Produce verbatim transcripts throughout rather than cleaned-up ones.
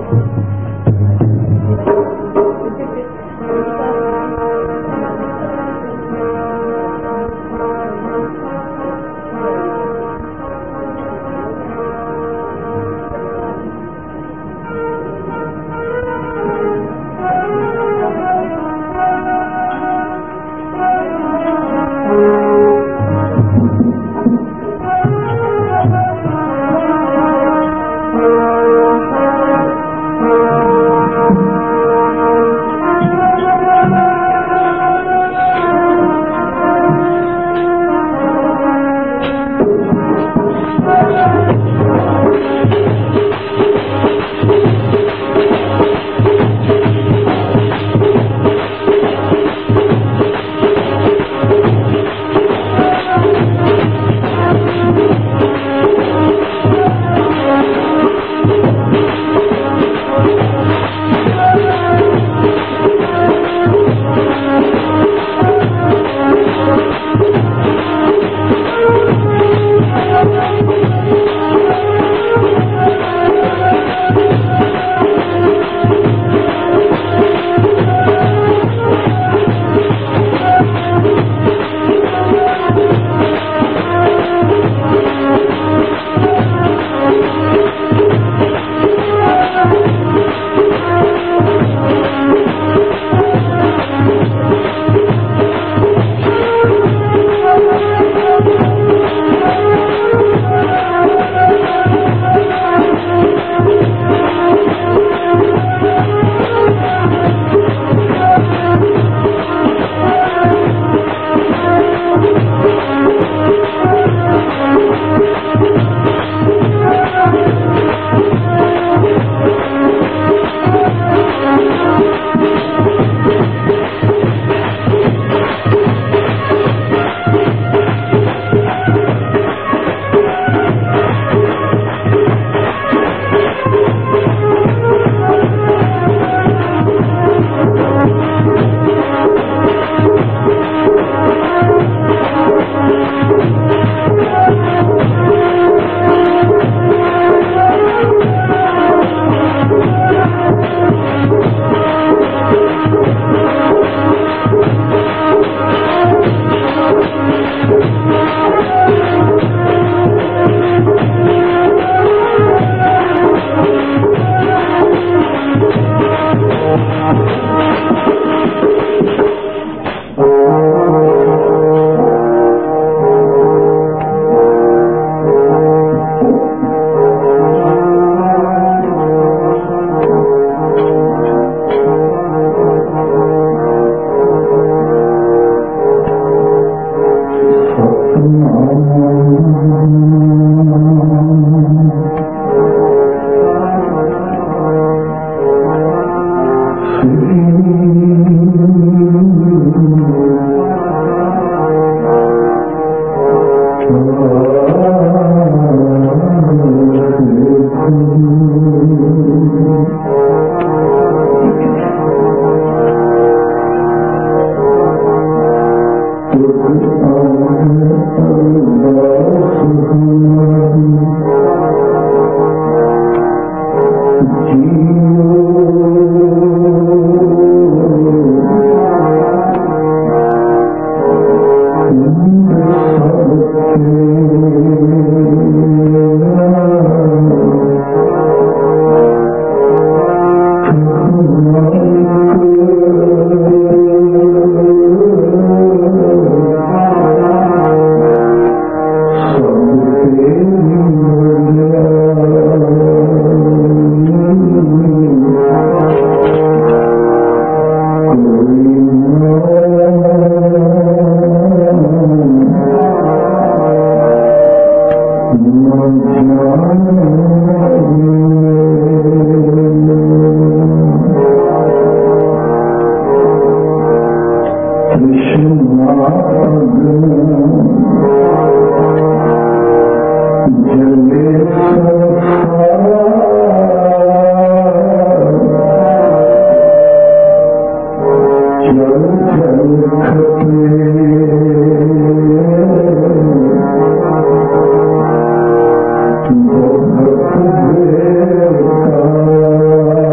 Oh,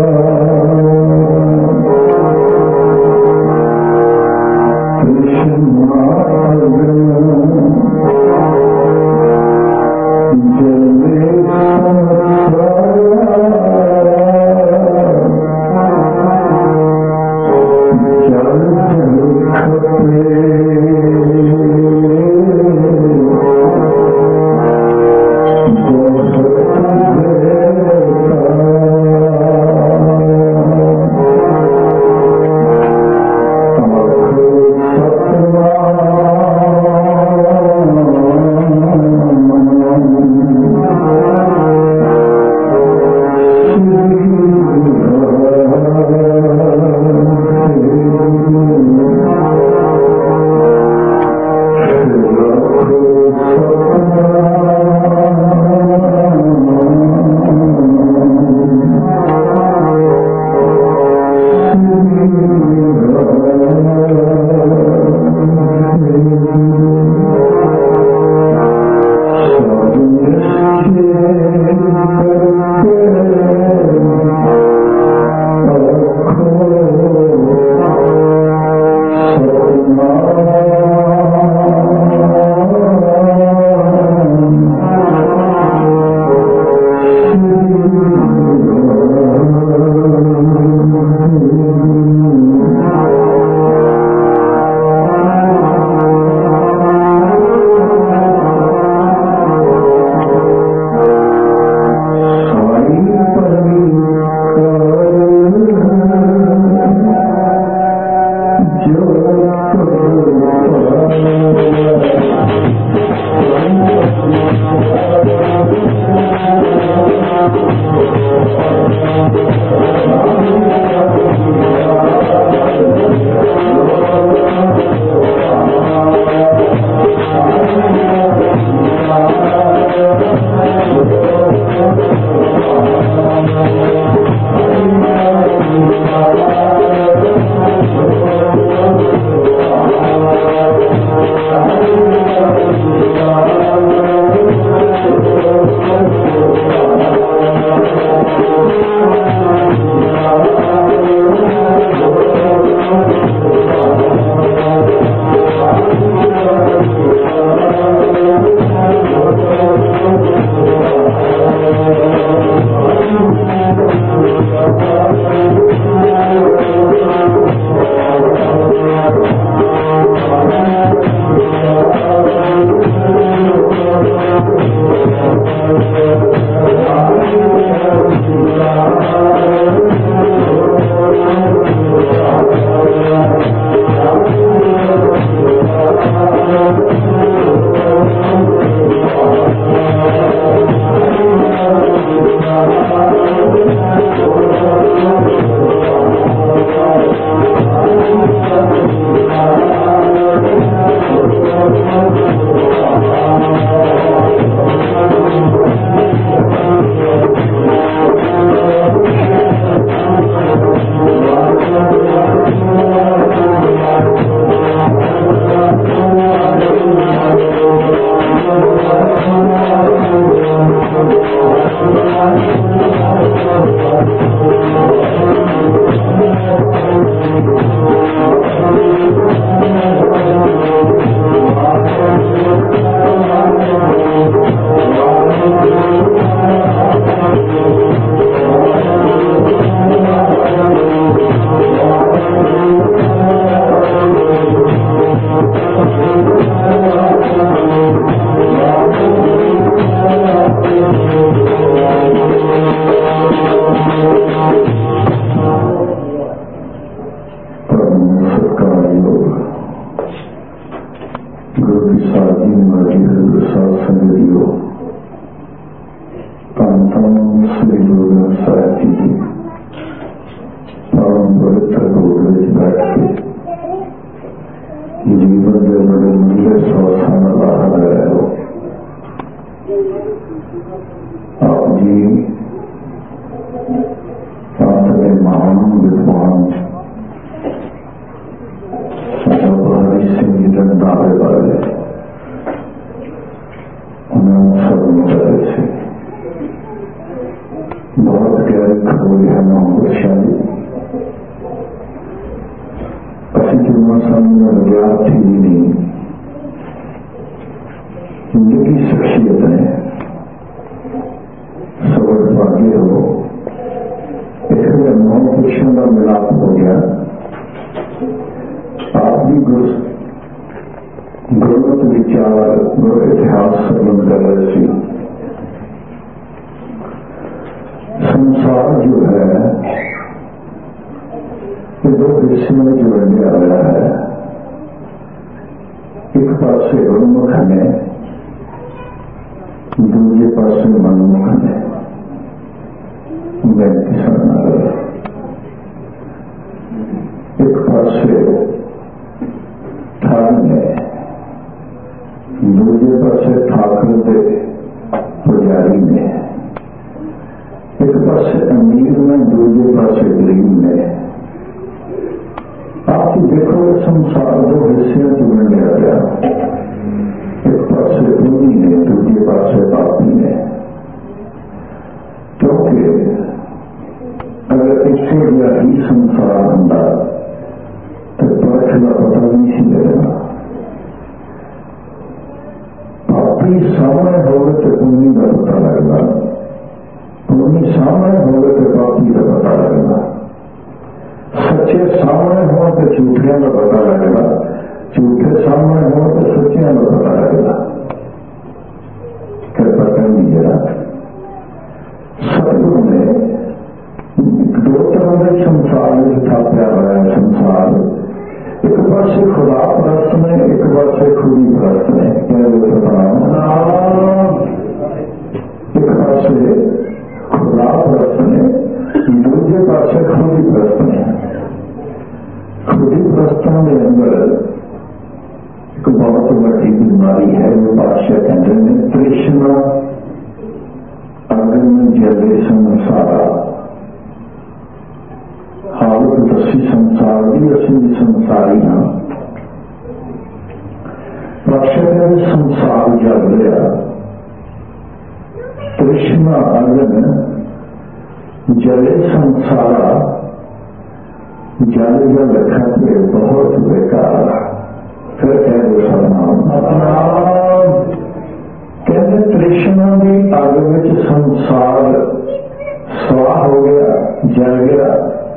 स्वाह हो गया, जल गया।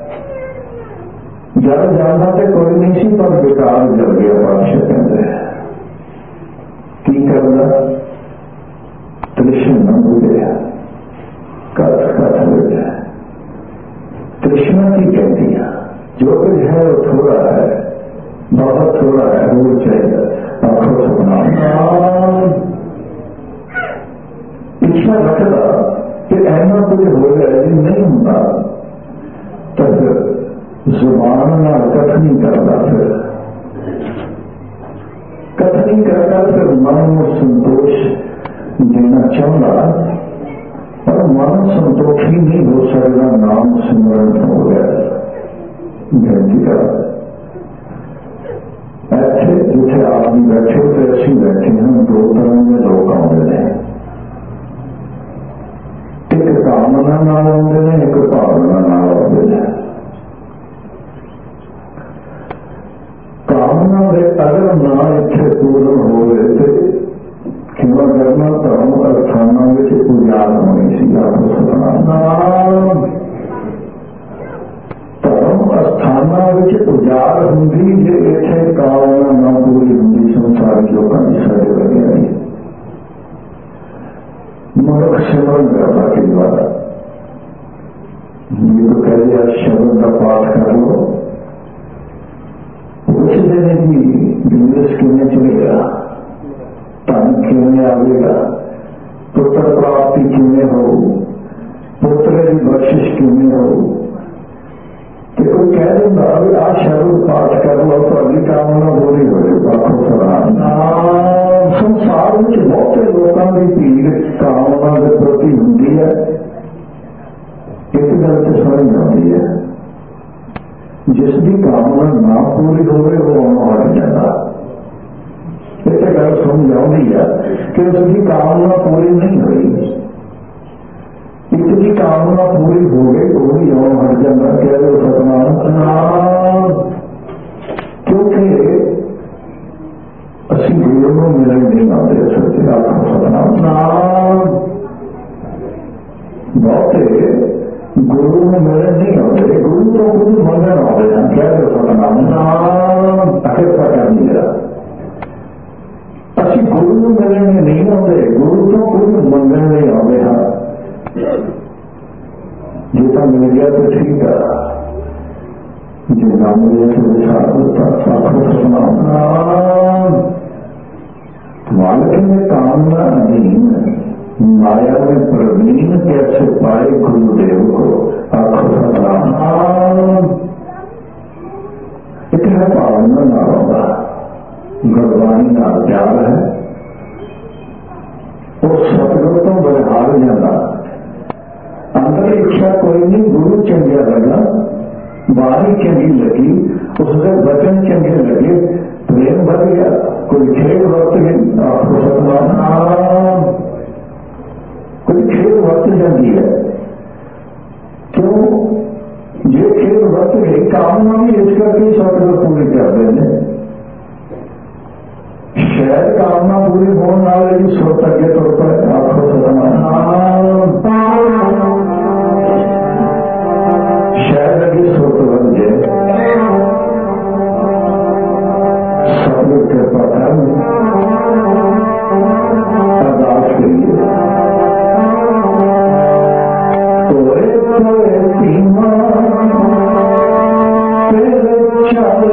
जल जाना तो कोई नहीं सी, पर बेकार जल गया। पातशाह कहते की करना, तृष्णा बुझे, कथ कथ बुझे। तृष्णा की कहती है जो कुछ है वो थोड़ा है, बहुत थोड़ा है, वो चाहिए। आंखों से बना इच्छा रखता कि ऐसा कुछ हो जाए जी, नहीं होता तो फिर जुबान ना कथ नहीं करता, फिर कथ नहीं करता, फिर मन में संतोष देना चाहता, पर मन संतोषी नहीं हो सकता। नाम स्मरण हो गया बेनती का ऐसे जिथे आदमी बैठे तो ऐसे बैठे हैं। दो तरह में लोग आते हैं, एक कामना नाल आते हैं, एक भावना नाल आते हैं। कामना के अगर ना इतने पूर्ण हो गए तो क्यों करना, धर्म अस्थानों में उजाड़ होनी सी। आपको सपना धर्म अस्थानों में उजाड़ होंगी जे इतने कामना ना पूरी होंगी। संसार लोगों की सारे लगे आई मनुख सिमरन करना के द्वारा ये तो कह दिया शब्द का पाठ कर लो, पूछ देने की बिजनेस क्यों चलेगा, धन क्यों आएगा, पुत्र प्राप्ति क्यों हो, पुत्र की बख्शिश क्यों हो। तो कोई कह देगा अभी आ शब्द पाठ कर लो तो अगली कामना पूरी हो जाए। आखो संसार में बहुते लोगों की भीड़ कामना के प्रति होंगी है। एक गल तो समझ आती है, जिसकी कामना ना पूरी हो गई वो हट जाता। एक गल समझ आती है कि उसकी कामना पूरी नहीं हुई, इसकी कामना पूरी हो गई तो भी यौन हट जाता। कह दो सतनाम, क्योंकि असी गुरु को मिलन नहीं आते सकते। आपको सतनाम बहुते गुरु में मिलन नहीं आते, गुरु तो खुद मंगन आते हैं। कह दो सतनाम आखिर कर दिया। असी गुरु में मिलन में नहीं आते, गुरु तो खुद मंगन नहीं आते हैं। जितना मिल गया तो ठीक है, जितना मिले तो विचार होता। आपको सतनाम बालक में कामना अधीन माया में प्रवीण कैसे पाए गुरुदेव को। आपको सतनाम इतना पावना ना होगा, गुरबाणी का प्यार है और सतगुरु तो बलिहार जाता। अंदर इच्छा कोई नहीं, गुरु चंगा लगा, वाणी चंगी लगी, उसके वचन चंगे लगे, प्रेम बढ़ गया, कोई खेल वर्त गई। आपको सतनाम कोई खेल वर्त जाती है, क्यों ये खेल वर्त गई कामना भी इसका कई सतगुरु पूरी कर देने। शायद कामना पूरी होने वाले भी सोच अगे तौर पर। आपको सतनाम शायद अभी सोच बन जाए, सतगुरु कृपा कर अरदास करिए। तोरे तोरे सीमा तेरे चरण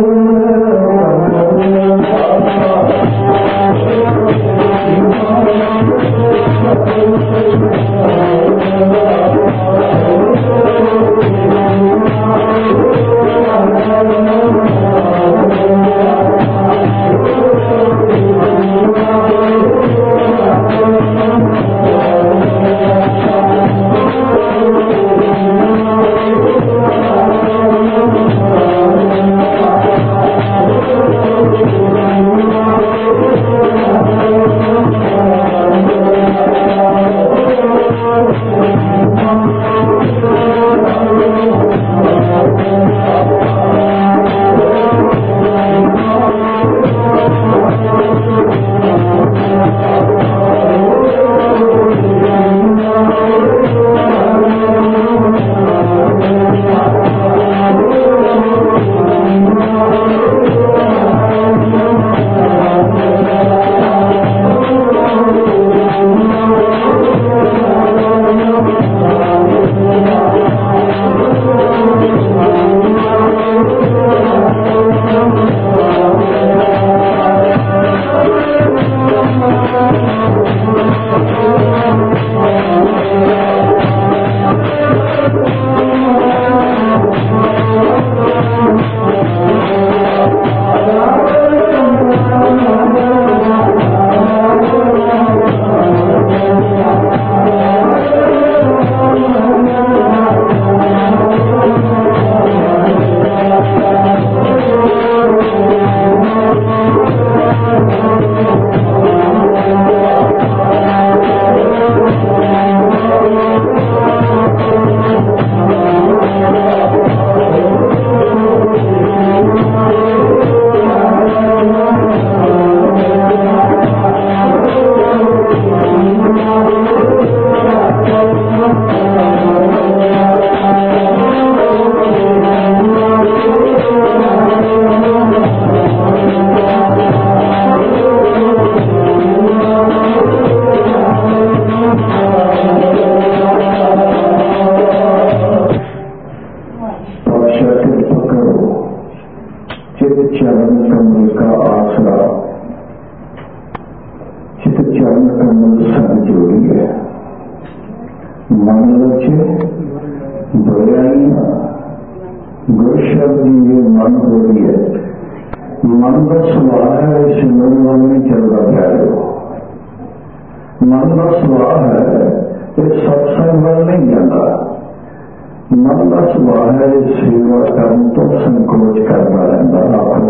शब्द ये मन हो रही है, मन का सुभाव है, सिमरन मन नहीं चलता प्यारे हो। मन का सुभाव है, ये सत्संग मन नहीं जाता। मन का सुभाव है, सेवा कर्म तो संकोच करता रहता। आपको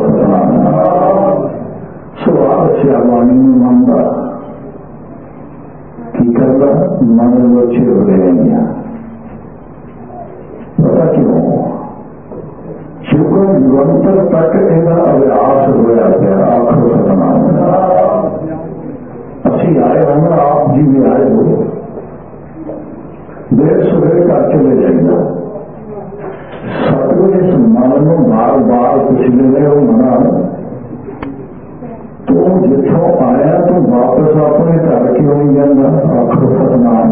सुभाव से वाणी में मन का की करता, मन बच्चे हो रहे हैं। पता क्यों? क्योंकि निरंतर तक ਇਹਦਾ ਅਭਿਆਸ ਹੋਇਆ ਪਿਆ। ਆਖੋ ਸਤਨਾਮ। ਅਸੀਂ ਆਏ ਹਾਂ, ਆਪ ਜੀ ਵੀ ਆਏ ਹੋ। ਦੇਰ ਸਵੇਰੇ ਘਰ ਚਲੇ ਜਾਈਦਾ। ਸਤਿਗੁਰ ਇਸ ਮਨ ਨੂੰ ਬਾਰ ਬਾਰ ਪੁੱਛਦੇ ਹੋ, ਮਨਾ ਤੂੰ ਜਿੱਥੋਂ ਆਇਆ ਤੂੰ ਵਾਪਸ ਆਪਣੇ ਘਰ ਕਿਉਂ ਨਹੀਂ ਜਾਂਦਾ? ਆਖੋ ਸਤਨਾਮ।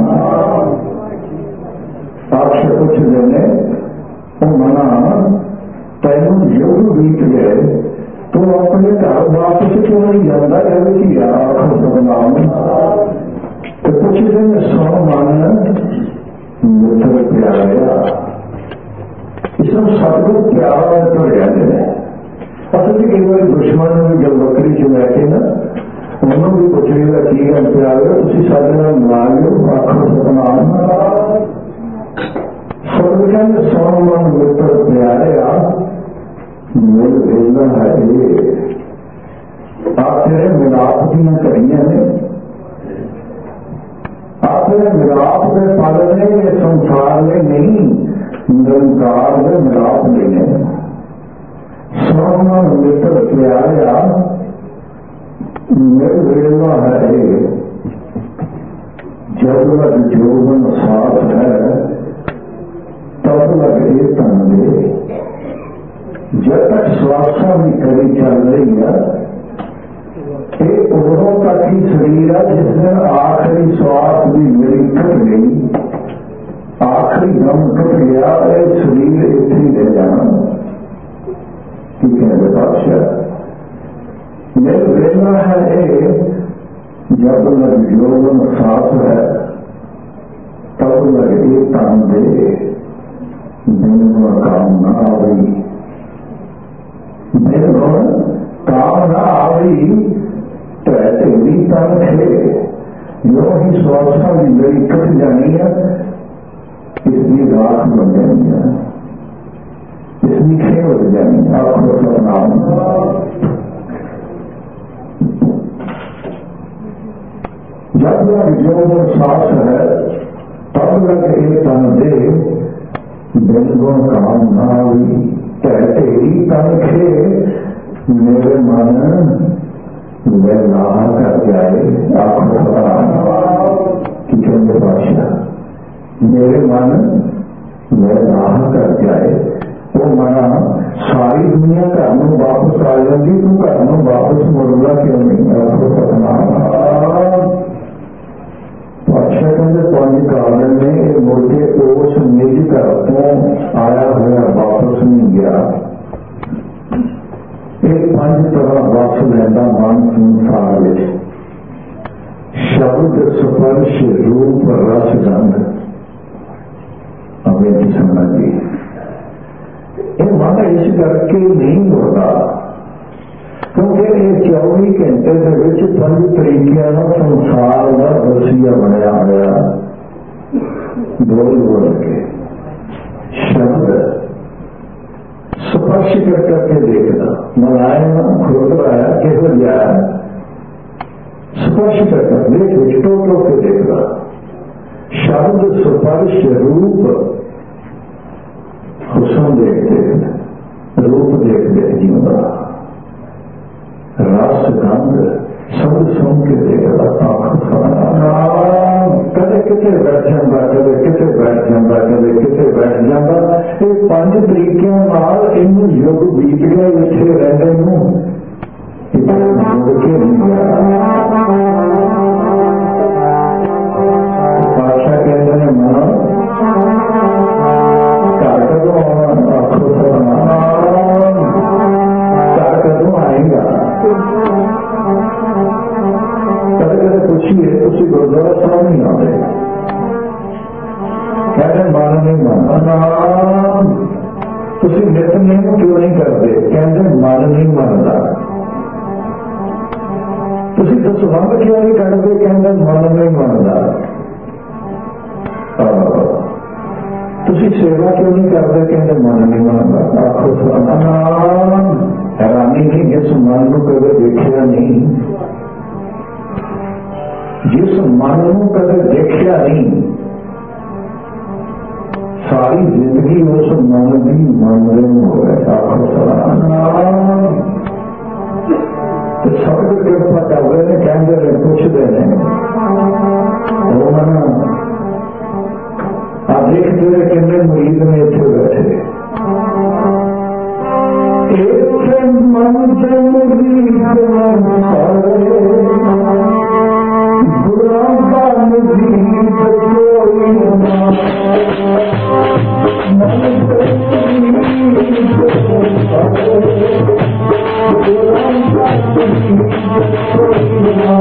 ਆਖੇ ਪੁੱਛਦੇ ਨੇ ਉਹ ਮਨਾ ਤੈਨੂੰ ਯੁੱਗ ਬੀਤ ਗਏ, ਤੂੰ ਆਪਣੇ ਘਰ ਵਾਪਸ ਕਿਉਂ ਨਹੀਂ ਜਾਂਦਾ? ਕਹਿੰਦੇ ਕਿ ਆਖੋ ਸਤਨਾਮ। ਤੇ ਪੁੱਛਦੇ ਨੇ ਸੋ ਮਨ ਮਿੱਤਰ ਪਿਆਰਿਆ, ਇਸ ਨੂੰ ਸਤਿਗੁਰ ਪਿਆਰਾ ਤੋਂ ਰਹਿੰਦੇ ਨੇ। ਅਸਲ ਚ ਕਈ ਵਾਰੀ ਦੁਸ਼ਮਣ ਨੂੰ ਵੀ ਗੱਲ ਵੱਖਰੀ ਚ ਲੈ ਕੇ ਨਾ ਉਹਨੂੰ ਵੀ ਪੁੱਛੇਗਾ ਕੀ ਗੱਲ ਪਿਆਰਿਆ, ਤੁਸੀਂ ਸਾਡੇ ਨਾਲ ਮਿਲਾ ਲਿਓ। ਆਖੋ ਸਤਨਾਮ। ਸਤਿਗੁਰ ਕਹਿੰਦੇ ਸੋ ਮਨ ਮਿੱਤਰ ਪਿਆਰਿਆ, ਮਿਲ ਵੇਲਾ ਹੈ ਇਹ। आप तेरे मिलाप दियां करियां ने, आप तेरे मिलाप में पालने ये संसार में नहीं, निरंकार में मिलाप लेने। सोना मित्र प्यारा मिल वेला है ये। जब लग जोबन साथ है तब लगे तंदे। जब तक स्वास्थ्य भी करी चल रही है, उदों तक ही शरीर है जिस दिन आखिरी श्वास भी मेरी कट गई, आखिरी दम कट गया, ये शरीर इतने ही रह जाना। ठीक है बादशाह, मेरे वेला है ये। जब लग जोबन साथ है तब लगे तांदे। दिन काम न आई, दिन काम न आई तेरी तन है। जो ही स्वास्थ्य भी मेरी कट जानी है, इसकी राख बन जानी है, इसकी खेल हो जानी है। आपको सतनाम। जब लग जो सांस है तब लग एक तन दे। दिन गुण काम न हुई तेरी तन खे। मेरे मन मैं लाहा कर जाए। आपको कि कहते बादशाह मेरे मन मैं लाहा कर जाए। वो मना सारी दुनिया घर में वापस आ जाती, तू घर में वापस मुड़गा क्यों नहीं? आपको सतनाम। बादशाह कहते पांच कारण ने मुड़ के उस निज घर तो आया हुआ वापस नहीं गया। एक पंज तरह वस लैंदा मन संसार में। शब्द स्पर्श रूप रस गंध अवें समझ ली। ये मन इस करके नहीं मुड़ता क्योंकि ये चौबी घंटे के पंज तरीकों का संसार का रसिया बनया होया। बोल बोल के शब्द स्पर्श कर करके देखना, मुलायम खुद आया केवल जाया स्पर्श कर कर देख टो टो के देखना। शब्द स्पर्श रूप हुसन देख देखना, रूप देख देख जीवना, रस गंध सब सुन के देखना। कदे कितने बैठ जाता, कदे कितने बैठ जाता, कदे कितने बैठ जाता। ये पंज तरीकों नाल इनू युग बीत गया, इत्थे रहने नूं मुड़ के नहीं गया। बादशाह कहते हैं मां घर कदों आना? आखो सतनाम। घर कदों आएगा? कदे कदे पूछिए तुसी गुरुद्वारा साहब नहीं आते? कहते मन नहीं मानना। ਤੁਸੀਂ ਨਿਤਨੇਮ ਕਿਉਂ ਨਹੀਂ ਕਰਦੇ? ਕਹਿੰਦੇ ਮਨ ਨਹੀਂ ਮੰਨਦਾ। ਤੁਸੀਂ ਦਸਵੰਧ ਕਿਉਂ ਨਹੀਂ ਕਰਦੇ? ਕਹਿੰਦੇ ਮਨ ਨਹੀਂ ਮੰਨਦਾ। ਤੁਸੀਂ ਸੇਵਾ ਕਿਉਂ ਨਹੀਂ ਕਰਦੇ? ਕਹਿੰਦੇ ਮਨ ਨਹੀਂ ਮੰਨਦਾ। ਆਖੋ ਸਵਾਲ। ਹੈਰਾਨੀ ਨਹੀਂ, ਜਿਸ ਮਨ ਨੂੰ ਕਦੇ ਦੇਖਿਆ ਨਹੀਂ, ਜਿਸ ਮਨ ਨੂੰ ਕਦੇ ਦੇਖਿਆ ਨਹੀਂ, ਸਾਰੀ ਜ਼ਿੰਦਗੀ ਉਸ ਮਨ ਦੀ ਮੰਨ ਹੋ ਗਏ। ਆਖੋ ਸਵਾਲ। ਤੇ ਸਭ ਕਿਰਪਾ ਕਰਦੇ ਨੇ, ਕਹਿੰਦੇ ਨੇ, ਪੁੱਛਦੇ ਨੇ, ਉਹ ਮਨ ਆ ਦੇਖ ਤੇਰੇ ਕਿੰਨੇ ਮੁਰੀਦ ਨੇ ਇੱਥੇ ਬੈਠੇ। ਇੱਥੇ ਮਨ ਦੇ ਮੁਰੀਦ ਸਾਰੇ ਗੁਰਾਂ ਦਾ ਮੁਰੀਦ ਕੋਈ ਨਾ। ਮਨ ਦੇ ਮੁਰੀਦ ਸਾਰੇ ਗੁਰਾਂ ਦਾ ਮੁਰੀਦ ਕੋਈ ਨਾ।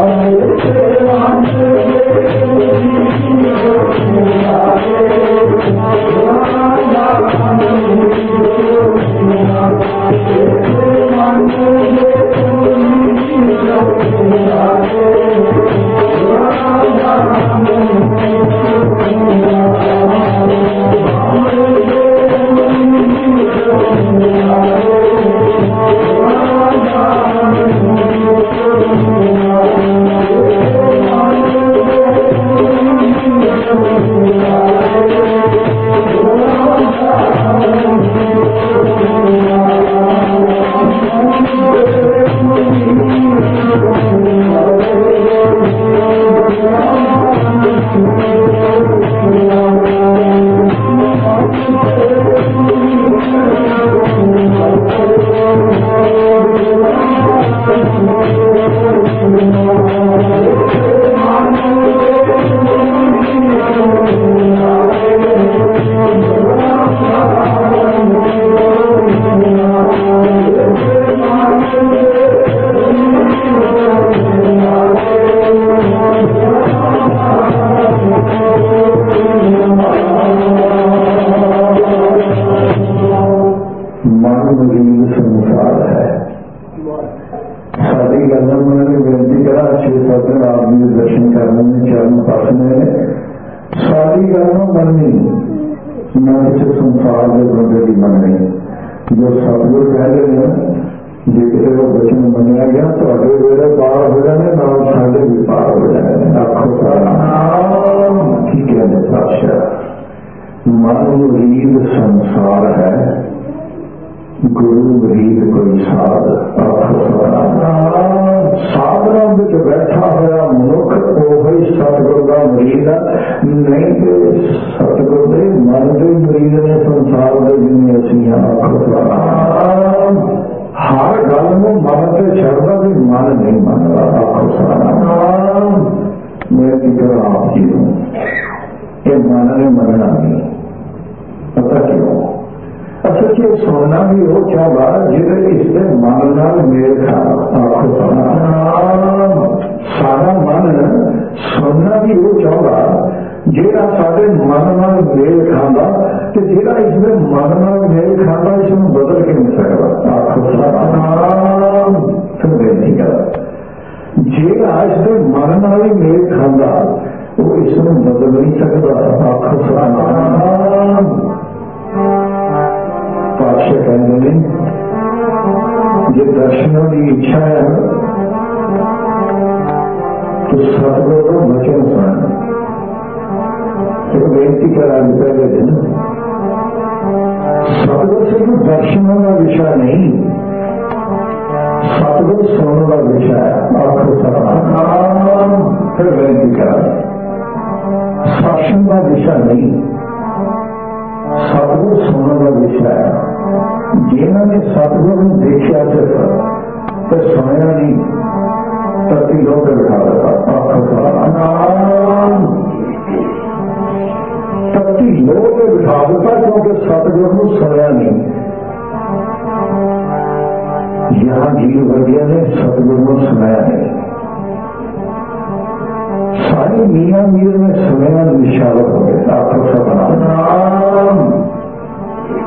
सारी मियाँ मीर में समय निशावत हो गए। आपको सब नाम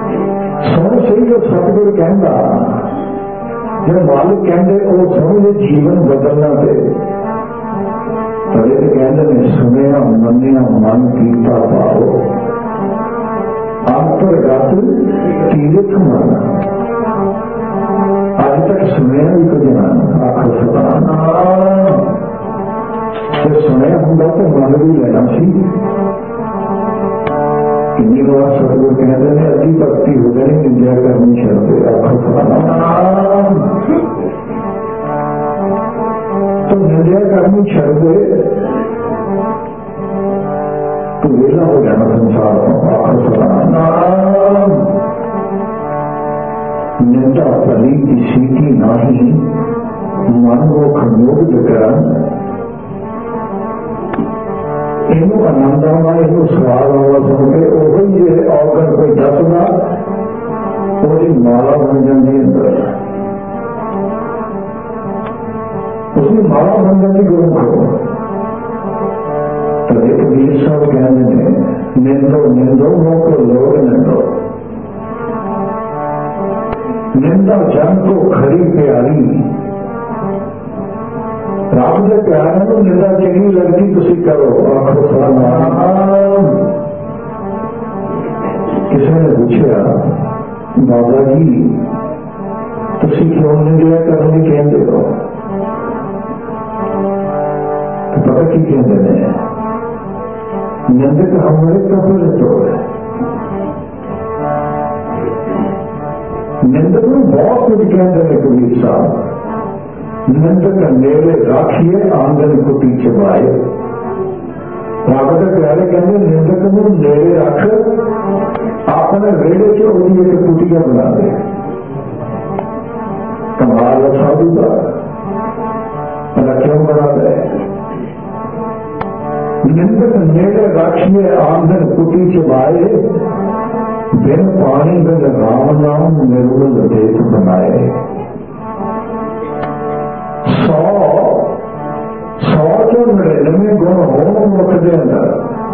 सुन सही जो सतगुर कहता, जो मालिक कहते वो समझे जीवन बदलना पे पहले तो कहते ने सुनिया मनिया मन कीता पाओ अंतरगत तीर्थ माना। अज तक सुनिया भी कुछ ना आखो सतनाम, जो सुनिया होंगे तो मन भी लेना सी। किन्नी बार सतगुर कहते हैं अति भक्ति हो गई निंदा करनी छड़ते आखो सतनाम, तो निंदा करनी छड़ दे तो वेला हो जाना संसार आखो सतनाम। निंदा भली किसी की नहीं मन को खमोद कर इनू आनंद आवा इनू स्वाद आवा सुन के वही जे औगण कोई दसदा उसकी माला बन जाती अंदर, उसकी माला बन जाती गुरु को। तो एक वीर साहब कहते हैं निंदो निंदो मोको लोग निंदो, निंदा जन को खरी प्यारी। रब के प्यार को निंदा चंगी लगती तुसी करो आखो सतनाम। किसी ने पूछा बाबा जी तुसी क्यों निंदा करने कहते हो, तो पता की कहते हैं निंदक हमारे कपड़े तो है। निंदक में बहुत कुछ कहते हैं कबीर साहब, निंदक नेड़े राखिए आंगन कुटी चबाए। रब के प्यारे कहते निंदक को नेड़े रख अपने वेड़े च उसकी एक कुटिया बना दे। कमाल है साधु का, पता क्यों बना दे? निंदक नेड़े राखिए आंगन कुटी चबाए, बिन पानी बिन राम नाम निर्मल देख बनाए। सौ सौ चो नड़िनवे गुण हो मुख के अंदर,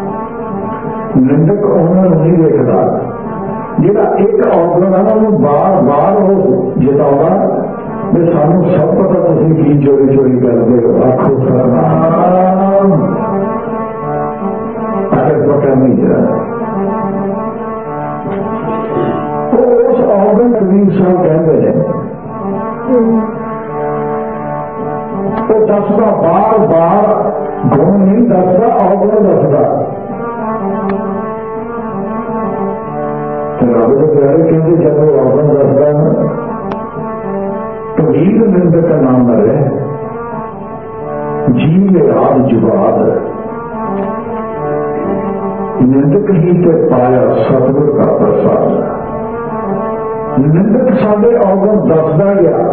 निंदक उन्होंने नहीं देखता। जिहड़ा एक औगण है उन्होंने बार बार वो जिताता भी सानू सब पता तुसीं की चोरी चोरी करते हो आखो सतनाम। अगर पता नहीं जरा उस औगण कबीर साहब कहते हैं तो दसदा बार बार गुण नहीं दसदा औगण दसदा। रब के प्यारे कहते जब वो औगण दसदा ना तो वीर निंदक का नाम है जीवे आद जुबाद। निंदक ही ते पाया सतगुर का प्रसाद। निंदक साडे औगण दसदा गया,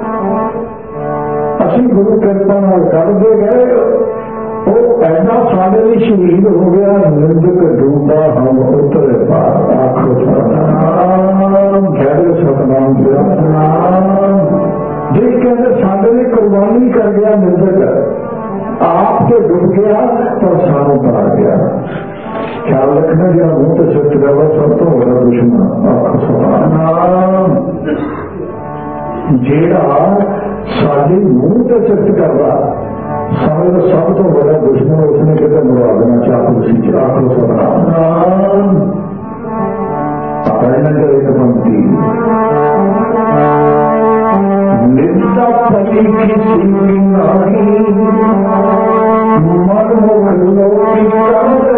असी गुरु कृपा करते गए, वो ऐसा साढ़े लिए शहीद हो गया। निंदक डूबा हम उतरे पार आखो सतनाम। कहते सतनाम सतनाम जिस कहते साढ़े लिए कुर्बानी कर गया निंदक, आपके डूब गया पर सानू पार गया। ख्याल रखना जो मुंह तो सत्य करवा सब तो बड़ा दुश्मन आखो सतनाम। जेड़ा साढ़े मुंह तो चित करता समझ सब तो बड़ा दुश्मन उसने कितने मुरादना चाहू आखो सतनाम। अपने एक पंक्ति निंदा फली किसी की नहीं मन मुख लोग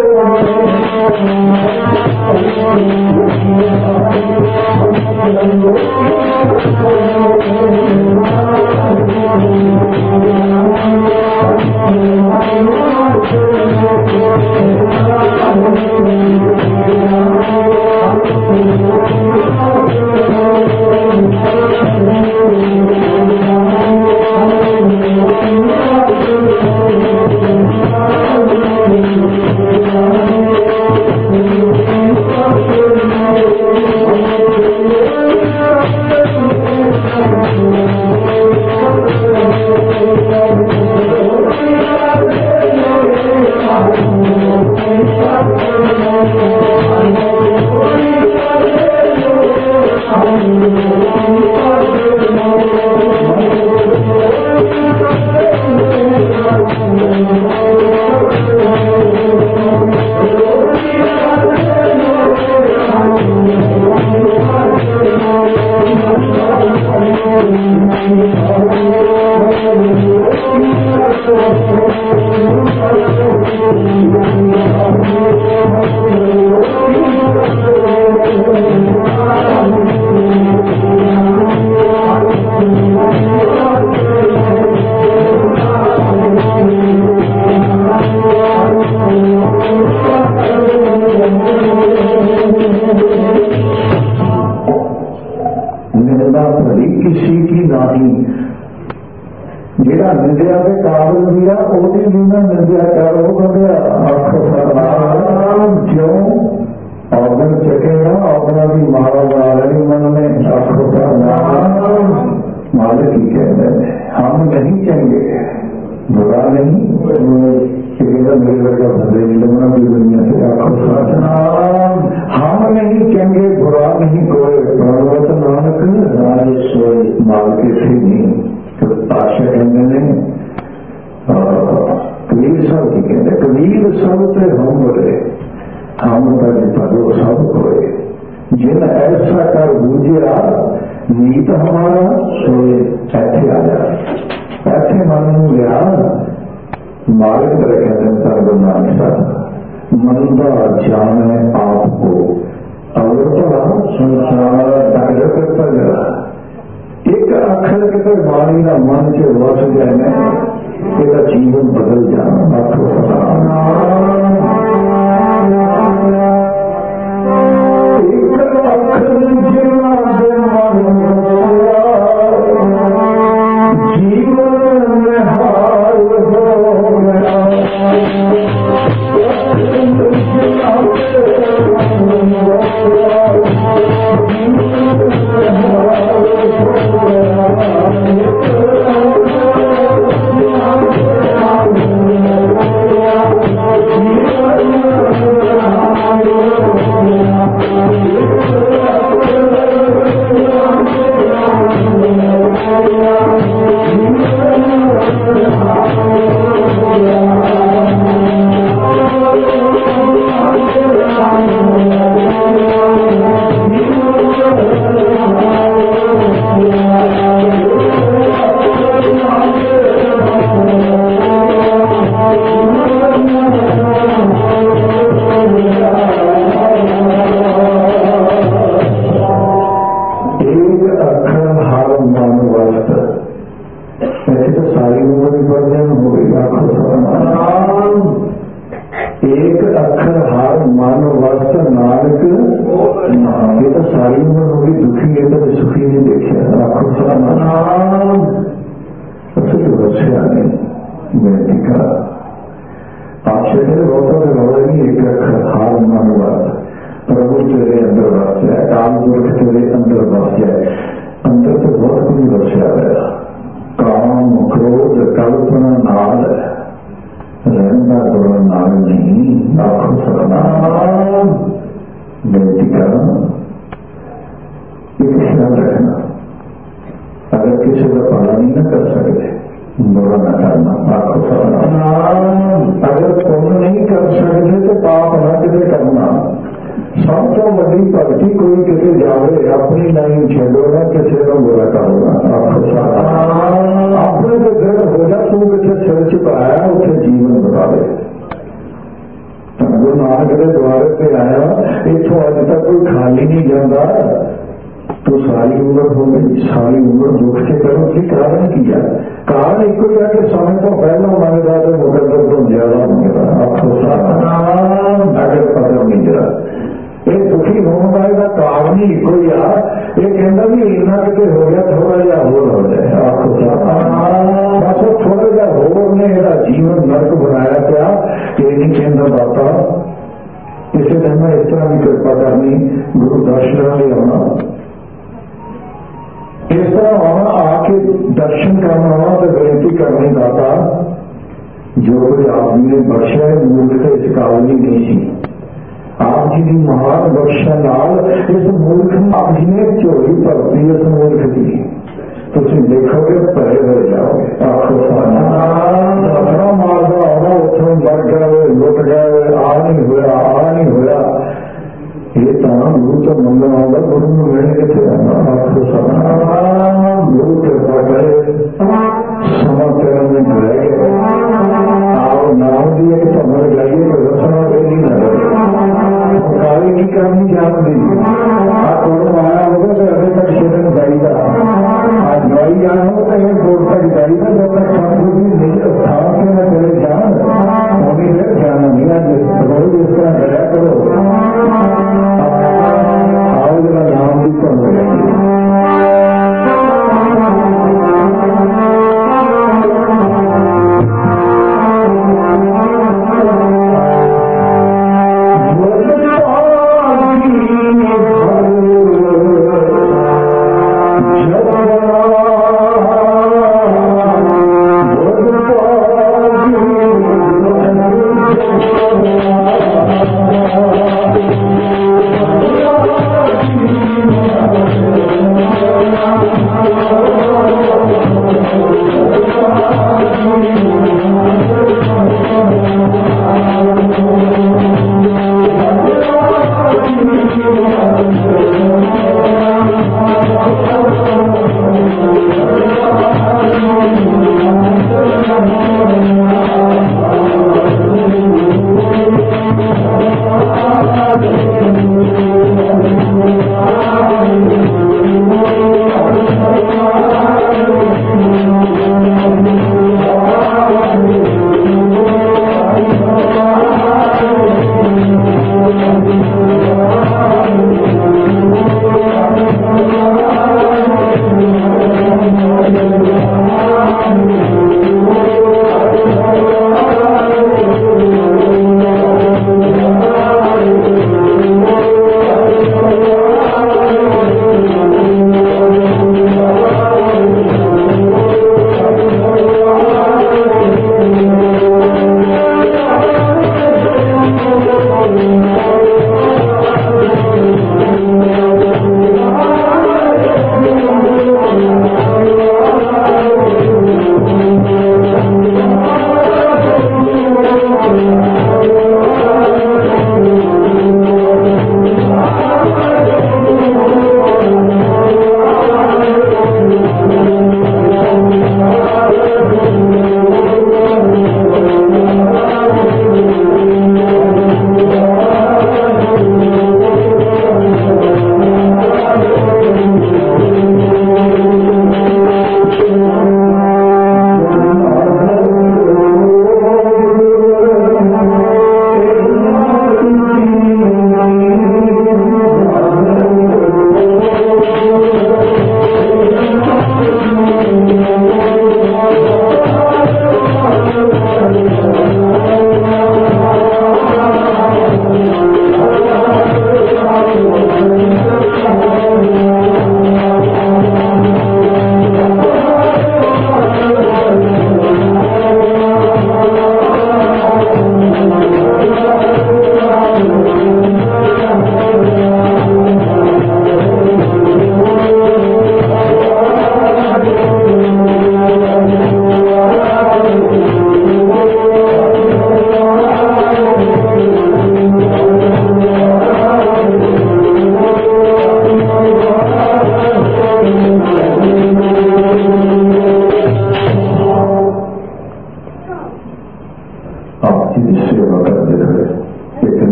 कीर्तन हो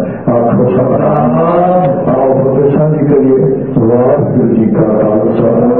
आओ प्रदर्शन करिए। वाहिगुरू जी का खालसा